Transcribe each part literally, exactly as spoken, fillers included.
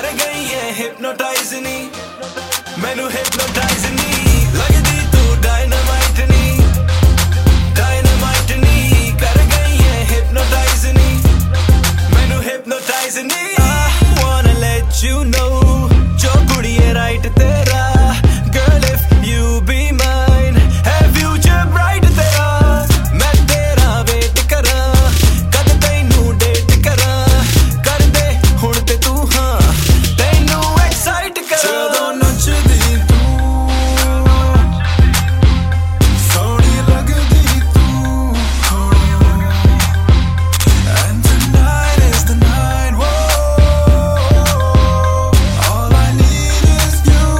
कर गई है hypnotize नी मैनू hypnotize नी लगदी तू dynamite नी dynamite नी कर गई है hypnotize नी मैनू hypnotize knee I wanna let you know जो कुड़िए right तेरा girl if you be mine है future bright तेरा मैं तेरा wait करा कद तैनू date करा कर दे हुण ते तू हाँ तैनू excite करा ਜਦੋਂ ਨੱਚਦੀ ਤੂੰ ਸੋਹਣੀ ਲੱਗਦੀ ਤੂੰ And tonight is the night, whoa All I need is you,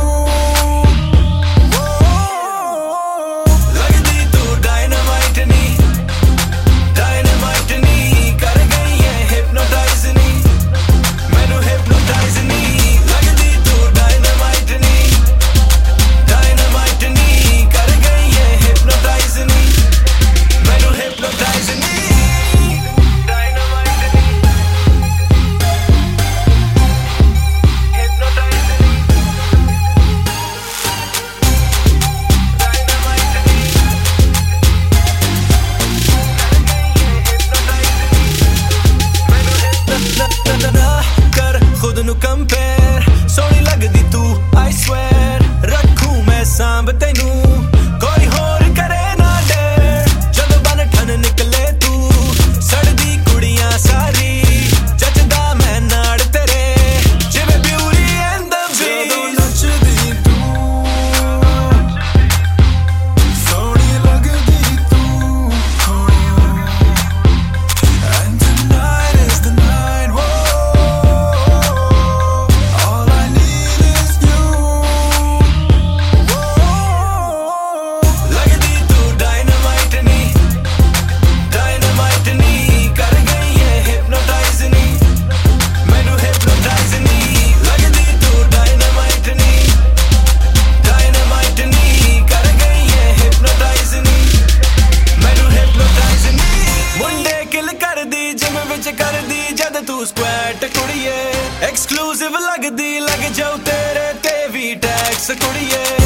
whoa लगदी तू dynamite नी dynamite नी कर गई है hypnotize नी मैनू hypnotize नी लगदी तू dynamite नी dynamite नी कर गई है hypnotize नी मैनू hypnotize नी dynamite नी hypnotize नी कर खुद नू कंपेयर सोहनी लगदी तू आई स्वेयर रखूं मैं सांभ तैनू कोई होर करे ना डेर जदों बन ठन निकले तू सड़दी कुड़ियां सारी जचदा मैं नाड़ तेरे जिवें ब्यूटी एंड द ਜਦੋਂ बीस्ट ਨੱਚਦੀ ਤੂੰ ਸੋਹਣੀ ਲੱਗਦੀ ਤੂੰ And tonight is the night, whoa All I need is you, whoa लगदी तू dynamite नी dynamite नी कर गई है hypnotize नी मैनू hypnotize नी लगदी तू dynamite नी dynamite नी कर गई है hypnotize नी मैनू hypnotize नी मुंडे किल कर दी जिम विच कर दी जद तू squat कुड़िए exclusive लगदी लग जाऊ तेरे ते भी टैक्स कुड़िए